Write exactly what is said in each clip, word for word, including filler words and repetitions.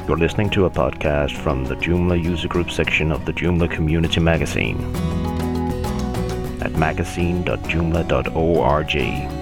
You're listening to a podcast from the Joomla user group section of the Joomla Community Magazine at magazine dot joomla dot org.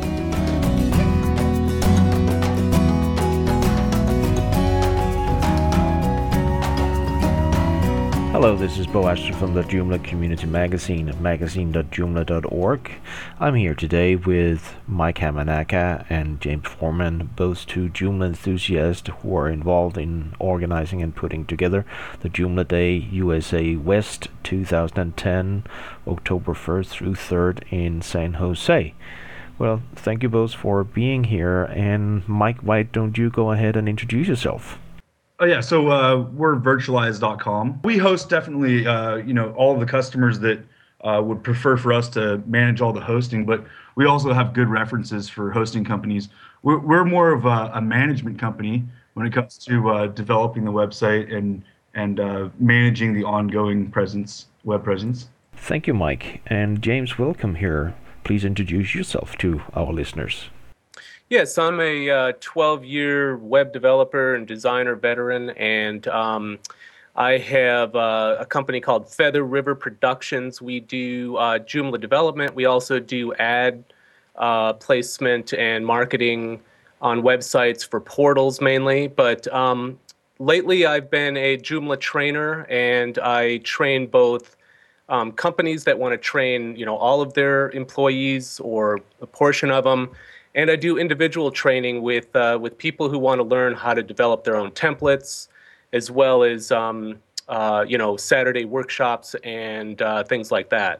Hello, this is Bo Ashton from the Joomla Community Magazine at magazine dot joomla dot org. I'm here today with Mike Hamanaka and James Foreman, both two Joomla enthusiasts who are involved in organizing and putting together the Joomla Day U S A West twenty ten, October first through third in San Jose. Well, thank you both for being here, and Mike, why don't you go ahead and introduce yourself? Oh yeah, so uh, we're virtualize dot com. We host definitely, uh, you know, all of the customers that uh, would prefer for us to manage all the hosting, but we also have good references for hosting companies. We're, we're more of a, a management company when it comes to uh, developing the website and and uh, managing the ongoing presence, web presence. Thank you, Mike. And James, welcome here. Please introduce yourself to our listeners. Yes, I'm a uh, twelve-year web developer and designer veteran, and um, I have uh, a company called Feather River Productions. We do uh, Joomla development. We also do ad uh, placement and marketing on websites for portals mainly. But um, lately, I've been a Joomla trainer, and I train both um, companies that want to train, you know, all of their employees or a portion of them. And I do individual training with uh, with people who want to learn how to develop their own templates, as well as um, uh, you know, Saturday workshops and uh, things like that.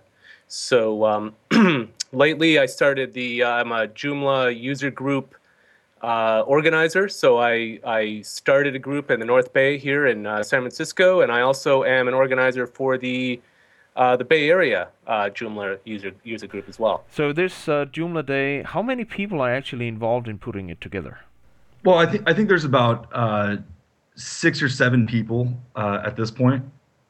So um, lately, I started the uh, I'm a Joomla user group uh, organizer. So I I started a group in the North Bay here in uh, San Francisco, and I also am an organizer for the Uh, the Bay Area uh, Joomla user user group as well. So this uh, Joomla Day, how many people are actually involved in putting it together? Well, I think I think there's about uh, six or seven people uh, at this point.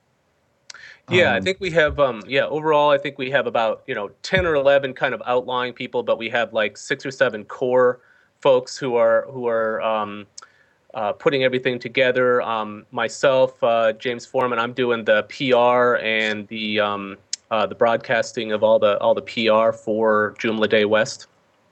Yeah, um, I think we have. Um, yeah, overall, I think we have about you know ten or eleven kind of outlying people, but we have like six or seven core folks who are who are. Um, Uh, putting everything together. Um, myself, uh, James Foreman, I'm doing the P R and the um, uh, the broadcasting of all the all the P R for Joomla Day West.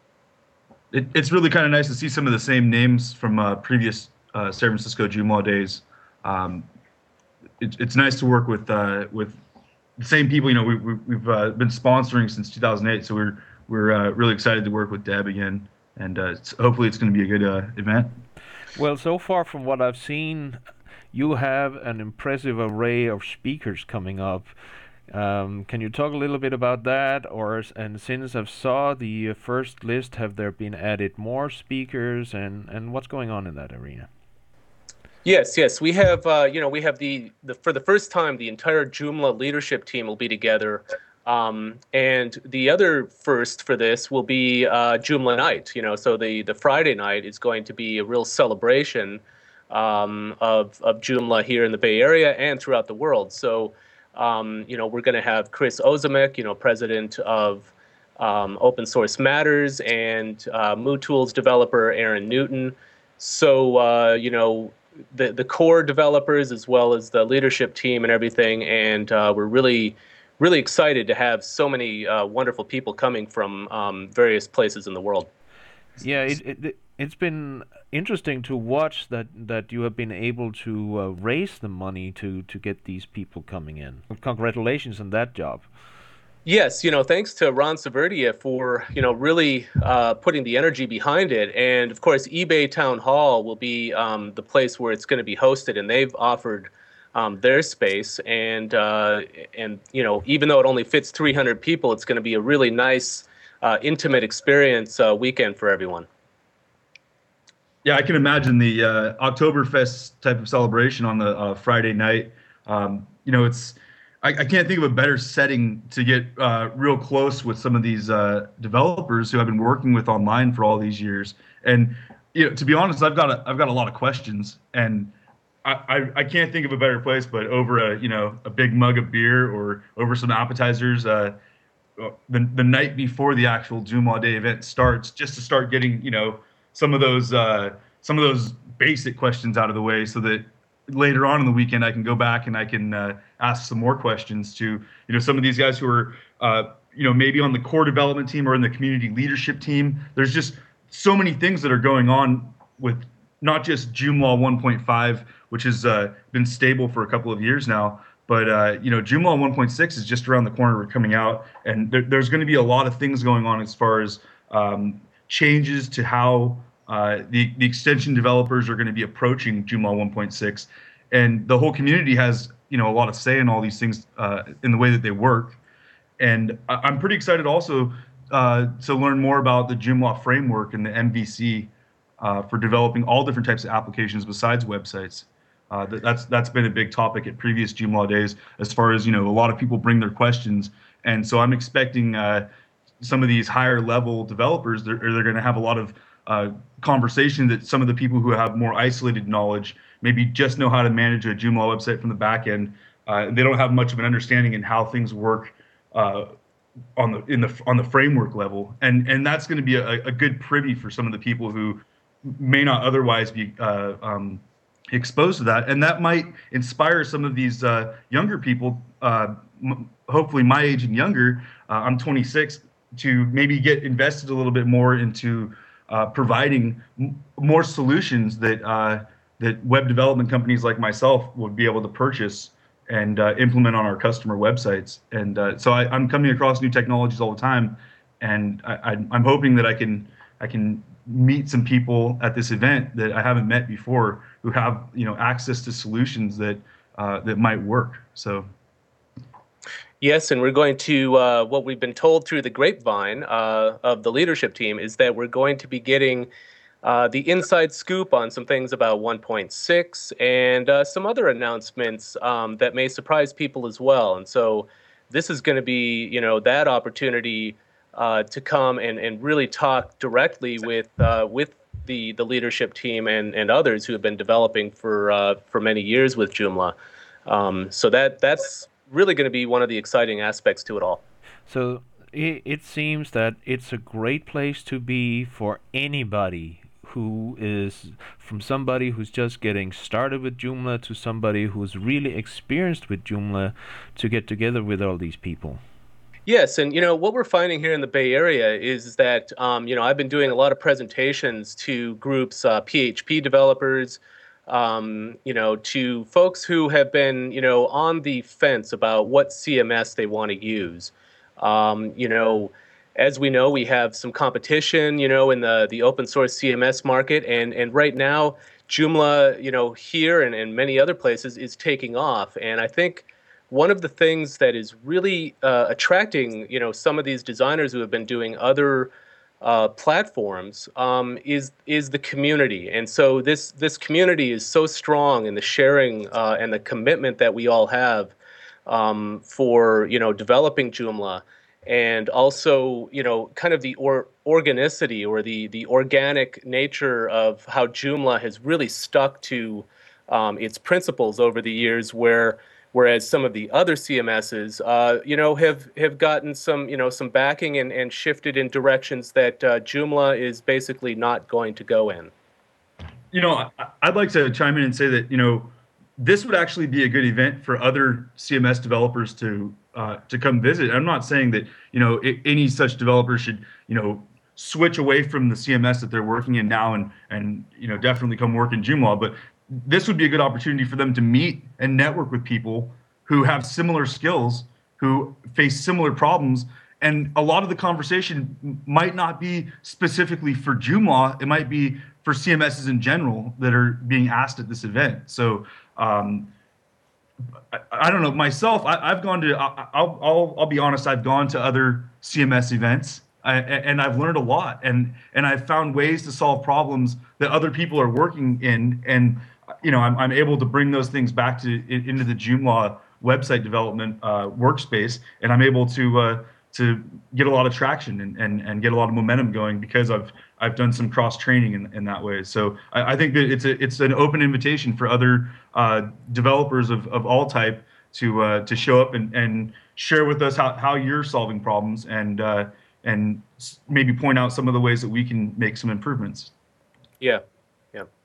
it, it's really kind of nice to see some of the same names from uh, previous uh, San Francisco Joomla days. Um, it, it's nice to work with uh, with the same people. You know, we, we, we've uh, been sponsoring since two thousand eight, so we're we're uh, really excited to work with Deb again, and uh, it's, hopefully it's going to be a good uh, event. Well, so far from what I've seen, you have an impressive array of speakers coming up. Um, can you talk a little bit about that? Or and since I've saw the first list, have there been added more speakers, and, and what's going on in that arena? Yes, yes, we have. Uh, you know, we have the, the for the first time the entire Joomla leadership team will be together. Um, and the other first for this will be uh, Joomla Night. You know, so the, the Friday night is going to be a real celebration um, of of Joomla here in the Bay Area and throughout the world. So, um, you know, we're going to have Chris Ozimek, you know, president of um, Open Source Matters, and uh, MooTools developer Aaron Newton. So, uh, you know, the the core developers as well as the leadership team and everything, and uh, we're really really excited to have so many uh, wonderful people coming from um, various places in the world. Yeah, it, it, it's been interesting to watch that, that you have been able to uh, raise the money to, to get these people coming in. Congratulations on that job. Yes, you know, thanks to Ron Saverdia for, you know, really uh, putting the energy behind it. And of course, eBay Town Hall will be um, the place where it's going to be hosted, and they've offered Um, their space, and uh, and you know, even though it only fits three hundred people, it's going to be a really nice, uh, intimate experience uh, weekend for everyone. Yeah, I can imagine the uh, Oktoberfest type of celebration on the uh, Friday night. Um, you know, it's I, I can't think of a better setting to get uh, real close with some of these uh, developers who I've been working with online for all these years. And you know, to be honest, I've got a, I've got a lot of questions, and I, I, I can't think of a better place, but over a you know a big mug of beer or over some appetizers, uh, the the night before the actual Joomla Day event starts, just to start getting you know some of those uh, some of those basic questions out of the way, so that later on in the weekend, I can go back and I can uh, ask some more questions to, you know, some of these guys who are, uh, you know, maybe on the core development team or in the community leadership team. There's just so many things that are going on with not just Joomla one point five, which has uh, been stable for a couple of years now, but uh, you know, Joomla one point six is just around the corner. We're coming out, and there, there's going to be a lot of things going on as far as um, changes to how uh, the the extension developers are going to be approaching Joomla one point six, and the whole community has, you know, a lot of say in all these things uh, in the way that they work. And I, I'm pretty excited also uh, to learn more about the Joomla framework and the M V C uh, for developing all different types of applications besides websites. Uh, that, that's that's been a big topic at previous Joomla days, as far as, you know, a lot of people bring their questions, and so I'm expecting uh, some of these higher level developers, they're, they're going to have a lot of uh, conversation that some of the people who have more isolated knowledge, maybe just know how to manage a Joomla website from the back end. Uh, they don't have much of an understanding in how things work uh, on the in the on the framework level, and and that's going to be a, a good privy for some of the people who may not otherwise be uh, um, exposed to that, and that might inspire some of these uh, younger people, uh, m- hopefully my age and younger. Uh, I'm twenty-six, to maybe get invested a little bit more into uh, providing m- more solutions that uh, that web development companies like myself would be able to purchase and uh, implement on our customer websites. And uh, so I, I'm coming across new technologies all the time, and I, I, I'm hoping that I can I can meet some people at this event that I haven't met before, who have, you know, access to solutions that uh, that might work. So. Yes, and we're going to, uh, what we've been told through the grapevine uh, of the leadership team is that we're going to be getting uh, the inside scoop on some things about one point six and uh, some other announcements um, that may surprise people as well. And so this is going to be, you know, that opportunity uh, to come and, and really talk directly with uh, with the the leadership team and, and others who have been developing for uh, for many years with Joomla. Um, so that that's really going to be one of the exciting aspects to it all. So it, it seems that it's a great place to be for anybody who is, from somebody who's just getting started with Joomla to somebody who's really experienced with Joomla, to get together with all these people. Yes, and you know what we're finding here in the Bay Area is that um, you know I've been doing a lot of presentations to groups, uh, P H P developers, um, you know, to folks who have been, you know, on the fence about what C M S they want to use. Um, you know, as we know, we have some competition, you know, in the the open source C M S market, and and right now, Joomla, you know, here and, and many other places is taking off, and I think one of the things that is really uh, attracting, you know, some of these designers who have been doing other Uh, platforms um, is is the community, and so this this community is so strong in the sharing uh, and the commitment that we all have um, for, you know, developing Joomla, and also, you know, kind of the or, organicity or the the organic nature of how Joomla has really stuck to um, its principles over the years, where whereas some of the other C M Ss, uh, you know, have have gotten some, you know, some backing and, and shifted in directions that uh, Joomla is basically not going to go in. You know, I, I'd like to chime in and say that, you know, this would actually be a good event for other C M S developers to uh, to come visit. I'm not saying that, you know, it, any such developer should, you know, switch away from the C M S that they're working in now and and you know definitely come work in Joomla, but this would be a good opportunity for them to meet and network with people who have similar skills, who face similar problems. And a lot of the conversation might not be specifically for Joomla. It might be for C M Ss in general that are being asked at this event. So um, I, I don't know, myself, I, I've gone to, I, I'll, I'll, I'll be honest, I've gone to other C M S events. I, and I've learned a lot, and and I've found ways to solve problems that other people are working in, and you know I'm I'm able to bring those things back to into the Joomla website development uh, workspace, and I'm able to uh, to get a lot of traction and, and and get a lot of momentum going because I've I've done some cross training in, in that way. So I, I think that it's a it's an open invitation for other uh, developers of, of all type to uh, to show up and, and share with us how, how you're solving problems, and uh, and maybe point out some of the ways that we can make some improvements. Yeah, yeah.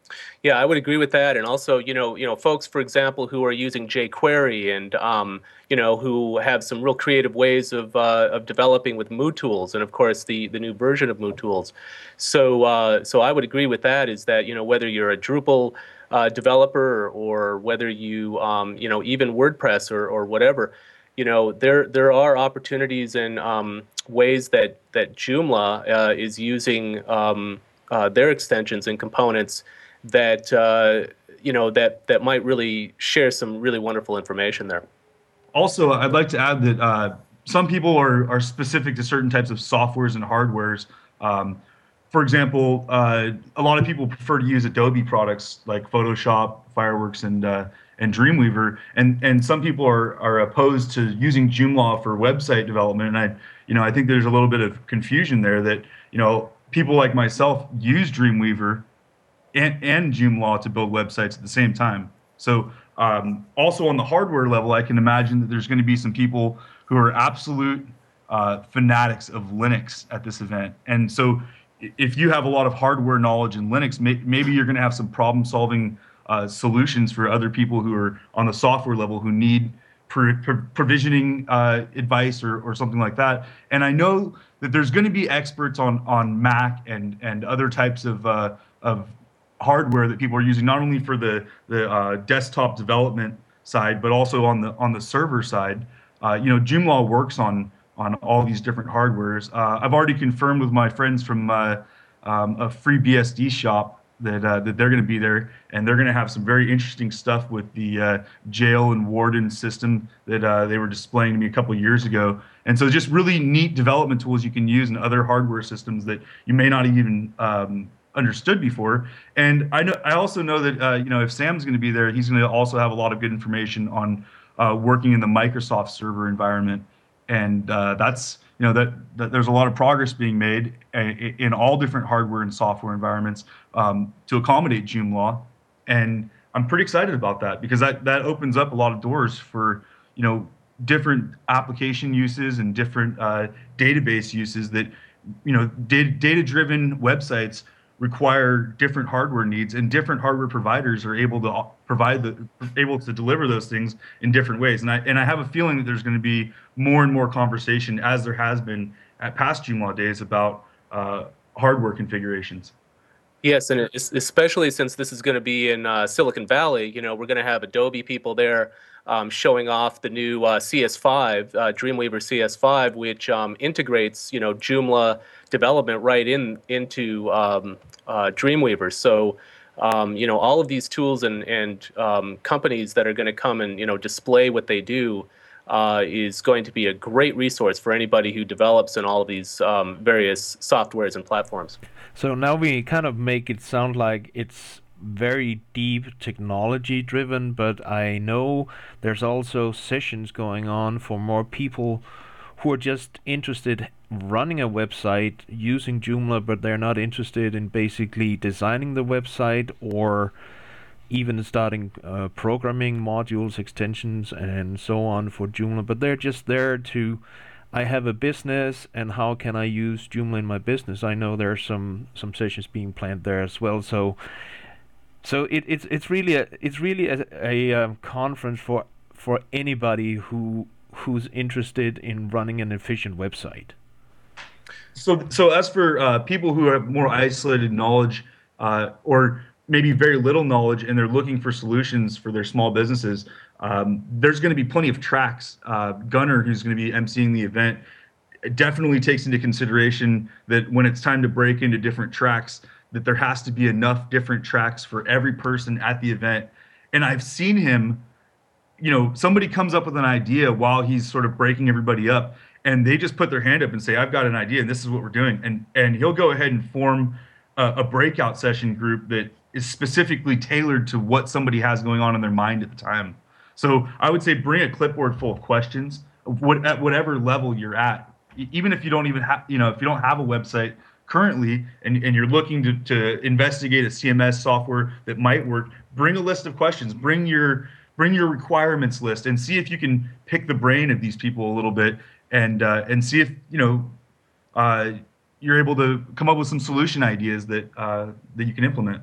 Yeah, I would agree with that. And also, you know, you know, folks, for example, who are using jQuery and um, you know, who have some real creative ways of uh, of developing with MooTools, and of course the the new version of MooTools. So, uh, so I would agree with that. Is that you know whether you're a Drupal uh, developer or whether you um, you know even WordPress or or whatever, you know, there there are opportunities and um, ways that that Joomla uh, is using um, uh, their extensions and components that uh, you know that that might really share some really wonderful information there. Also, I'd like to add that uh, some people are, are specific to certain types of softwares and hardwares. Um, for example, uh, a lot of people prefer to use Adobe products like Photoshop, Fireworks, and uh, and Dreamweaver, and and some people are are opposed to using Joomla for website development. And I, you know, I think there's a little bit of confusion there that you know people like myself use Dreamweaver and, and Joomla to build websites at the same time. So um, also on the hardware level, I can imagine that there's going to be some people who are absolute uh, fanatics of Linux at this event. And so if you have a lot of hardware knowledge in Linux, may, maybe you're going to have some problem solving uh, solutions for other people who are on the software level who need pro pro provisioning uh, advice or, or something like that. And I know that there's going to be experts on on Mac and and other types of uh, of hardware that people are using, not only for the the uh, desktop development side, but also on the on the server side. Uh, you know, Joomla works on on all these different hardwares. Uh, I've already confirmed with my friends from uh, um, a free B S D shop that uh, that they're going to be there, and they're going to have some very interesting stuff with the uh, jail and warden system that uh, they were displaying to me a couple of years ago. And so, just really neat development tools you can use in other hardware systems that you may not even um, understood before. And I know I also know that uh, you know if Sam's going to be there, he's going to also have a lot of good information on uh, working in the Microsoft server environment, and uh, that's you know that, that there's a lot of progress being made in, in all different hardware and software environments um, to accommodate Joomla, and I'm pretty excited about that because that that opens up a lot of doors for you know different application uses and different uh, database uses that you know data data driven websites require different hardware needs, and different hardware providers are able to provide the able to deliver those things in different ways. And I and I have a feeling that there's going to be more and more conversation, as there has been at past Joomla days, about uh, hardware configurations. Yes, and it's, especially since this is going to be in uh, Silicon Valley, you know, we're going to have Adobe people there um, showing off the new uh, C S five, uh, Dreamweaver C S five, which um, integrates, you know, Joomla development right in into um, uh, Dreamweaver. So, um, you know, all of these tools and and um, companies that are going to come and you know display what they do uh, is going to be a great resource for anybody who develops in all of these um, various softwares and platforms. So now we kind of make it sound like it's very deep technology driven, but I know there's also sessions going on for more people who are just interested running a website using Joomla, but they're not interested in basically designing the website or even starting uh, programming modules, extensions, and so on for Joomla, but they're just there to I have a business, and how can I use Joomla in my business? I know there are some some sessions being planned there as well. So, so it, it's it's really a it's really a, a um, conference for for anybody who who's interested in running an efficient website. So, so as for uh, people who have more isolated knowledge, uh, or maybe very little knowledge, and they're looking for solutions for their small businesses, um, there's going to be plenty of tracks. Uh, Gunnar, who's going to be emceeing the event, definitely takes into consideration that when it's time to break into different tracks, that there has to be enough different tracks for every person at the event. And I've seen him, you know, somebody comes up with an idea while he's sort of breaking everybody up, and they just put their hand up and say, I've got an idea, and this is what we're doing. And, and he'll go ahead and form a, a breakout session group that is specifically tailored to what somebody has going on in their mind at the time. So I would say bring a clipboard full of questions what, at whatever level you're at. Even if you don't even have, you know, if you don't have a website currently and, and you're looking to, to investigate a C M S software that might work, bring a list of questions, bring your bring your requirements list, and see if you can pick the brain of these people a little bit, and uh, and see if you know uh, you're able to come up with some solution ideas that uh, that you can implement.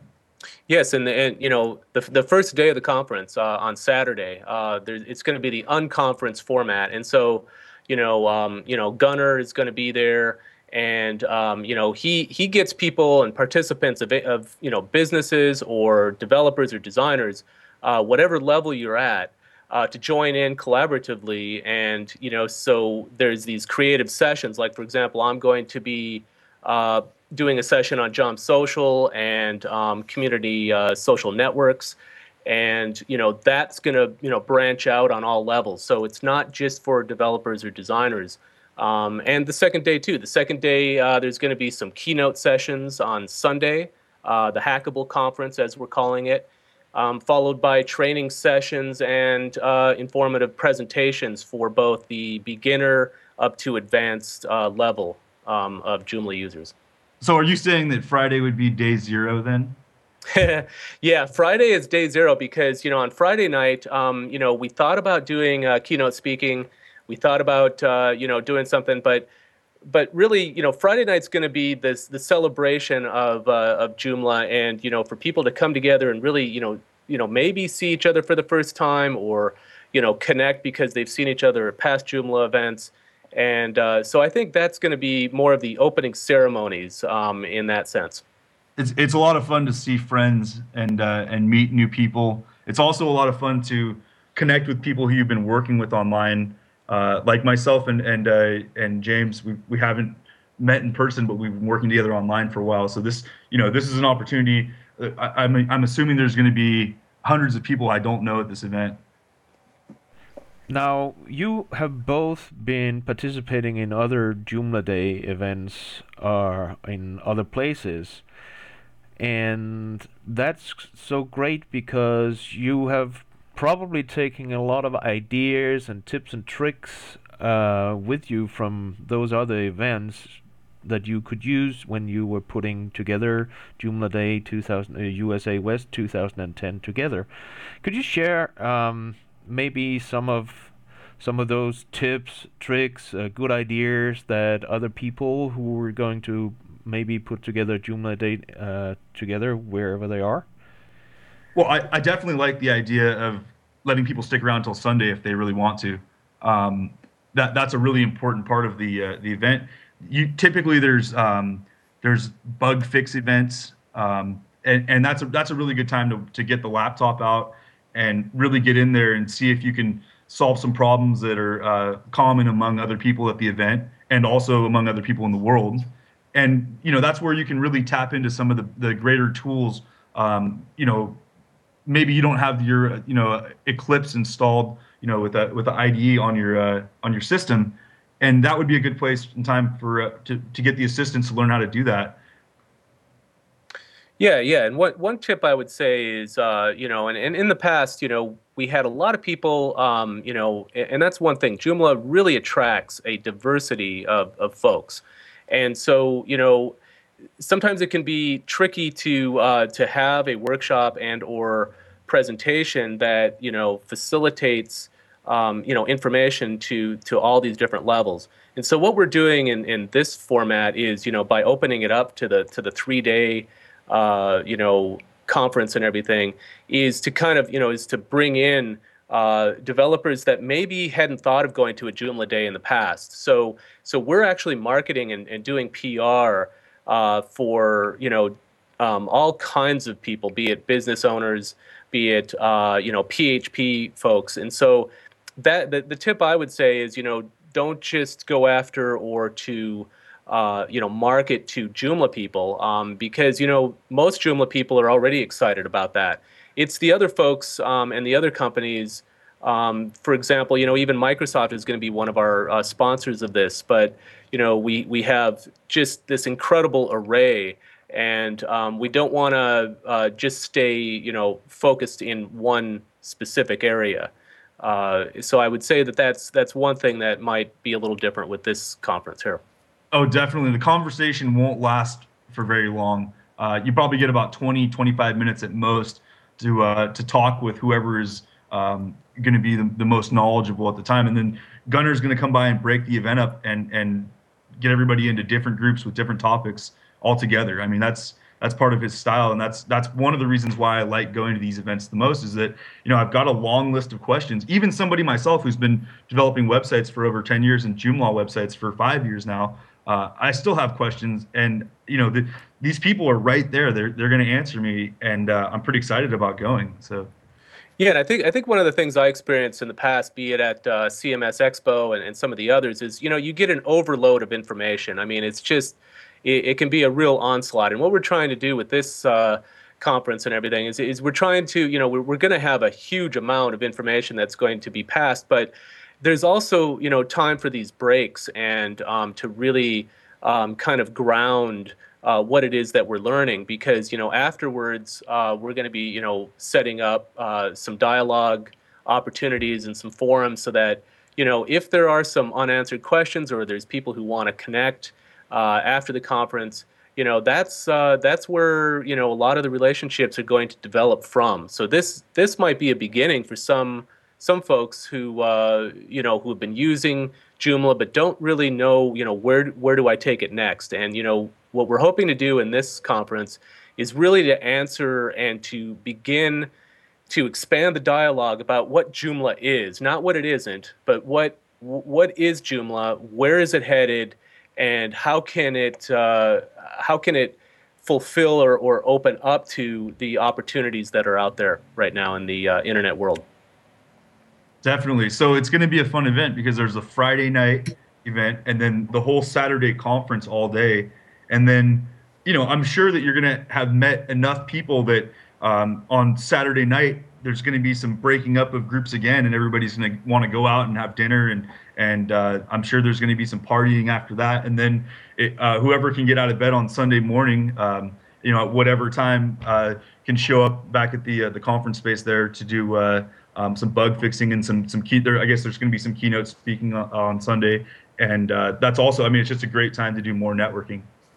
Yes, and, and you know the the first day of the conference uh, on Saturday, uh, there, it's going to be the unconference format, and so you know um, you know Gunnar is going to be there, and um, you know he he gets people and participants of of you know businesses or developers or designers, uh, whatever level you're at. Uh, to join in collaboratively, and you know, so there's these creative sessions. Like for example, I'm going to be uh, doing a session on Jump Social and um, community uh, social networks, and you know that's going to you know branch out on all levels. So it's not just for developers or designers. Um, and the second day too. The second day uh, there's going to be some keynote sessions on Sunday, uh, the Hackable Conference as we're calling it. Um, followed by training sessions and uh, informative presentations for both the beginner up to advanced uh, level um, of Joomla users. So are you saying that Friday would be day zero then? Yeah, Friday is day zero because, you know, on Friday night, um, you know, we thought about doing uh, keynote speaking. We thought about, uh, you know, doing something, but but really, you know, Friday night's going to be this the celebration of uh, of Joomla, and you know, for people to come together and really, you know, you know, maybe see each other for the first time, or you know, connect because they've seen each other at past Joomla events, and uh, so I think that's going to be more of the opening ceremonies um, in that sense. It's it's a lot of fun to see friends and uh, and meet new people. It's also a lot of fun to connect with people who you've been working with online. Uh, like myself and and uh, and James, we we haven't met in person, but we've been working together online for a while. So this, you know, this is an opportunity. I, I'm I'm assuming there's going to be hundreds of people I don't know at this event. Now, you have both been participating in other Joomla Day events or uh, in other places, and that's so great because you have probably taking a lot of ideas and tips and tricks uh, with you from those other events that you could use when you were putting together Joomla Day two thousand, uh, U S A West two thousand ten together. Could you share um, maybe some of some of those tips, tricks, uh, good ideas that other people who were going to maybe put together Joomla Day uh, together wherever they are? Well, I, I definitely like the idea of letting people stick around until Sunday if they really want to. Um, that that's a really important part of the uh, the event. You typically there's um, there's bug fix events, um, and and that's a that's a really good time to to get the laptop out and really get in there and see if you can solve some problems that are uh, common among other people at the event and also among other people in the world. And you know that's where you can really tap into some of the the greater tools. Um, you know. Maybe you don't have your you know Eclipse installed you know with a with the I D E on your uh, on your system, and that would be a good place in time for uh, to to get the assistants to learn how to do that. Yeah, yeah, and what one tip I would say is uh, you know, and, and in the past, you know, we had a lot of people, um, you know, and, and that's one thing. Joomla really attracts a diversity of of folks, and so you know. Sometimes it can be tricky to uh, to have a workshop and or presentation that you know facilitates um, you know information to to all these different levels. And so what we're doing in, in this format is you know by opening it up to the to the three day uh, you know conference and everything is to kind of you know is to bring in uh, developers that maybe hadn't thought of going to a Joomla Day in the past. So so we're actually marketing and, and doing P R. Uh, for you know um, all kinds of people, be it business owners, be it uh, you know P H P folks, and so that the, the tip I would say is you know don't just go after or to uh, you know market to Joomla people um, because you know most Joomla people are already excited about that. It's the other folks um, and the other companies. Um, for example, you know, even Microsoft is going to be one of our uh, sponsors of this, but you know, we we have just this incredible array, and um, we don't want to uh, just stay, you know, focused in one specific area. Uh, so I would say that that's that's one thing that might be a little different with this conference here. Oh, definitely. The conversation won't last for very long. Uh, you probably get about twenty, twenty-five minutes at most to uh, to talk with whoever is. Um, going to be the, the most knowledgeable at the time, and then Gunnar's going to come by and break the event up and and get everybody into different groups with different topics all together. I mean, that's that's part of his style, and that's that's one of the reasons why I like going to these events the most. Is that you know I've got a long list of questions. Even somebody myself who's been developing websites for over ten years and Joomla websites for five years now, uh, I still have questions, and you know the, these people are right there. They're they're going to answer me, and uh, I'm pretty excited about going. So. Yeah, and I think I think one of the things I experienced in the past, be it at uh, C M S Expo and, and some of the others, is you know you get an overload of information. I mean, it's just it, it can be a real onslaught. And what we're trying to do with this uh, conference and everything is is we're trying to you know we're we're going to have a huge amount of information that's going to be passed, but there's also you know time for these breaks and um, to really um, kind of ground. Uh, what it is that we're learning, because you know afterwards uh, we're going to be you know setting up uh, some dialogue opportunities and some forums so that you know if there are some unanswered questions or there's people who want to connect uh, after the conference, you know that's uh, that's where you know a lot of the relationships are going to develop from. So this this might be a beginning for some some folks who uh, you know who have been using Joomla but don't really know you know where where do I take it next. And you know what we're hoping to do in this conference is really to answer and to begin to expand the dialogue about what Joomla is, not what it isn't, but what what is Joomla, where is it headed, and how can it uh, how can it fulfill or, or open up to the opportunities that are out there right now in the uh, internet world. Definitely. So it's going to be a fun event because there's a Friday night event and then the whole Saturday conference all day. And then, you know, I'm sure that you're going to have met enough people that um, on Saturday night, there's going to be some breaking up of groups again, and everybody's going to want to go out and have dinner. And, and uh, I'm sure there's going to be some partying after that. And then it, uh, whoever can get out of bed on Sunday morning, um, you know, at whatever time uh, can show up back at the uh, the conference space there to do uh, um, some bug fixing and some some key. There, I guess there's going to be some keynote speaking on, on Sunday. And uh, that's also, I mean, it's just a great time to do more networking.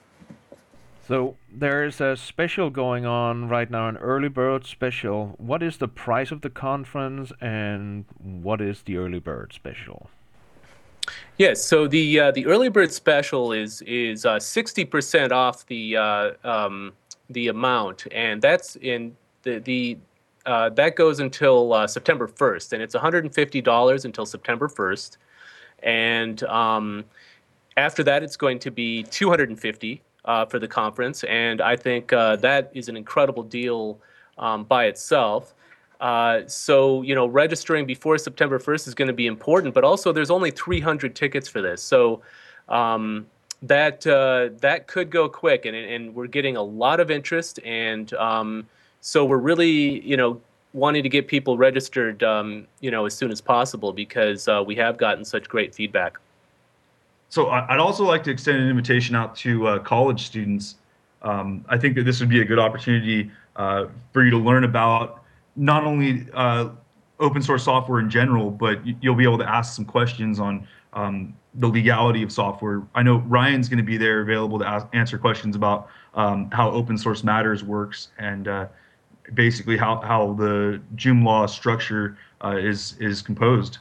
So there's a special going on right now, an early bird special. What is the price of the conference and what is the early bird special? Yes, so the uh, the early bird special is is uh, sixty percent off the uh, um, the amount, and that's in the the uh, that goes until uh, September first, and it's one hundred fifty dollars until September first, and um, after that it's going to be two hundred fifty dollars. Uh, for the conference, and I think uh, that is an incredible deal um, by itself. Uh, so, you know, registering before September first is going to be important, but also there's only three hundred tickets for this. So um, that uh, that could go quick, and, and we're getting a lot of interest, and um, so we're really, you know, wanting to get people registered, um, you know, as soon as possible because uh, we have gotten such great feedback. So I'd also like to extend an invitation out to uh, college students. Um, I think that this would be a good opportunity uh, for you to learn about not only uh, open source software in general, but you'll be able to ask some questions on um, the legality of software. I know Ryan's going to be there available to ask, answer questions about um, how Open Source Matters works and uh, basically how, how the Joomla structure uh, is, is composed.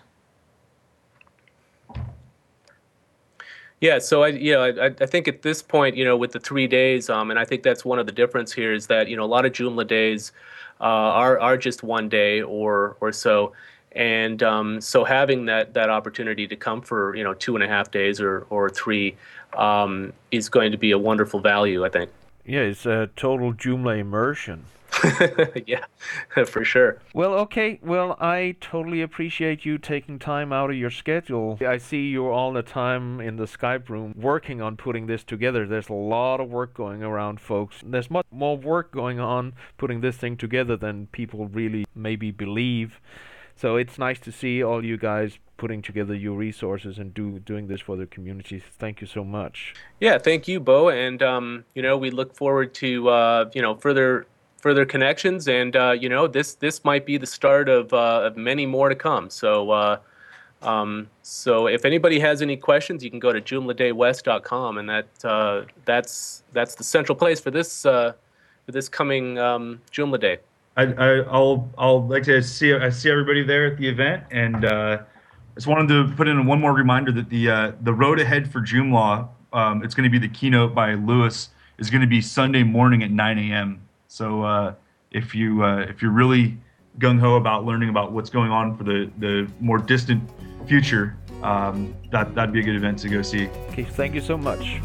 Yeah, so I, you know, I, I think at this point, you know, with the three days, um, and I think that's one of the difference here is that, you know, a lot of Joomla days uh, are are just one day or or so, and um, so having that that opportunity to come for you know two and a half days or or three um, is going to be a wonderful value, I think. Yeah, it's a total Joomla immersion. Yeah, for sure. Well, okay. Well, I totally appreciate you taking time out of your schedule. I see you all the time in the Skype room working on putting this together. There's a lot of work going around, folks. There's much more work going on putting this thing together than people really maybe believe. So it's nice to see all you guys putting together your resources and do doing this for the community. Thank you so much. Yeah, thank you, Bo. And um, you know, we look forward to uh, you know further. further connections, and uh, you know this this might be the start of uh, of many more to come. So uh, um, so if anybody has any questions, you can go to joomla day west dot com, and that uh, that's that's the central place for this uh, for this coming um, Joomla Day. I, I I'll I'll like to see I see everybody there at the event, and uh, just wanted to put in one more reminder that the uh, the road ahead for Joomla, um, it's going to be the keynote by Lewis is going to be Sunday morning at nine a.m. So uh, if you uh, if you're really gung ho about learning about what's going on for the the more distant future, um, that that'd be a good event to go see. Okay, thank you so much.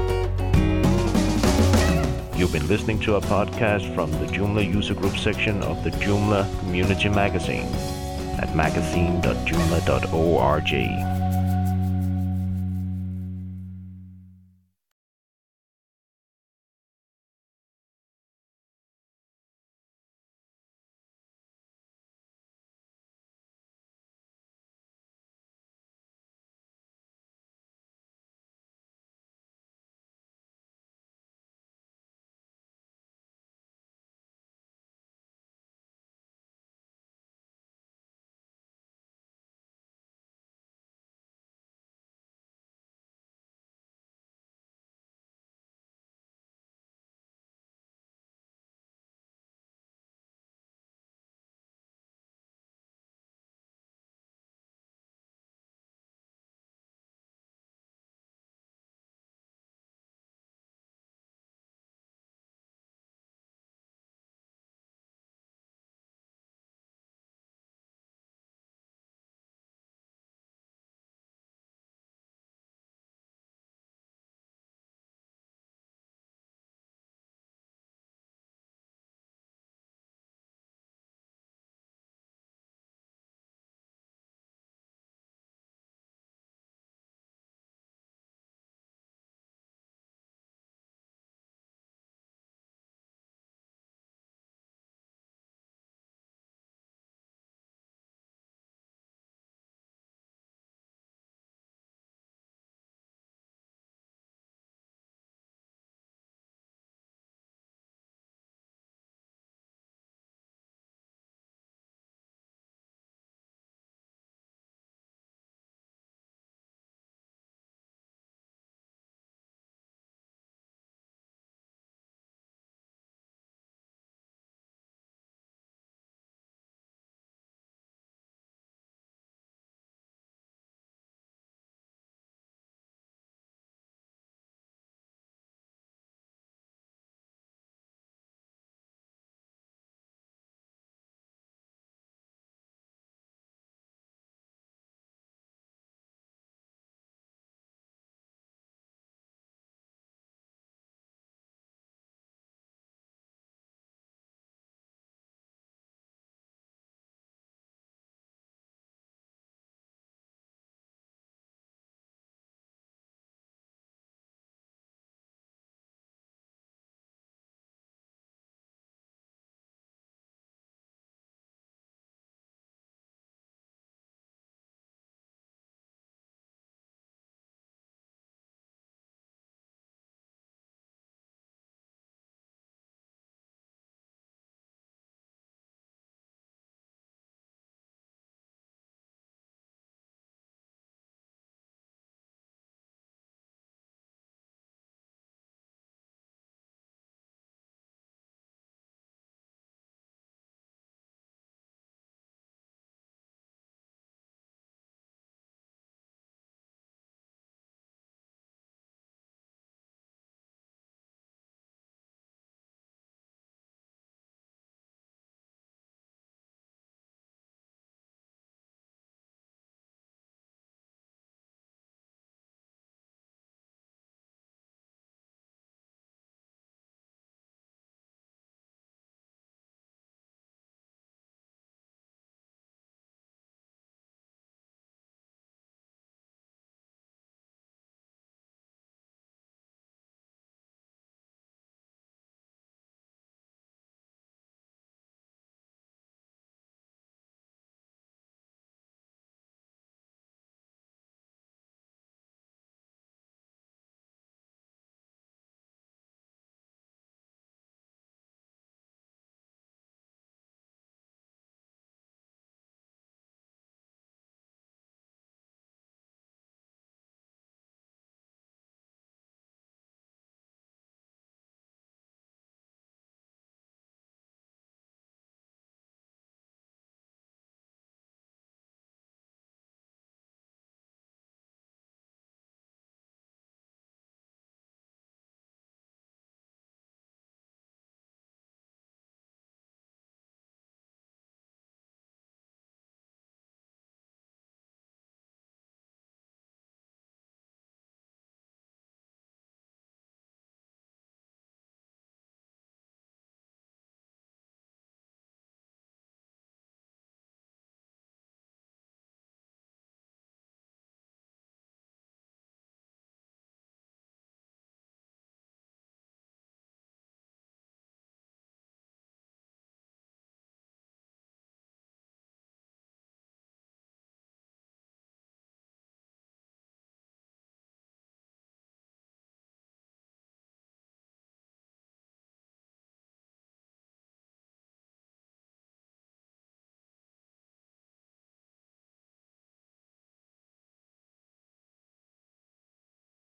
You've been listening to a podcast from the Joomla user group section of the Joomla Community Magazine at magazine dot joomla dot org.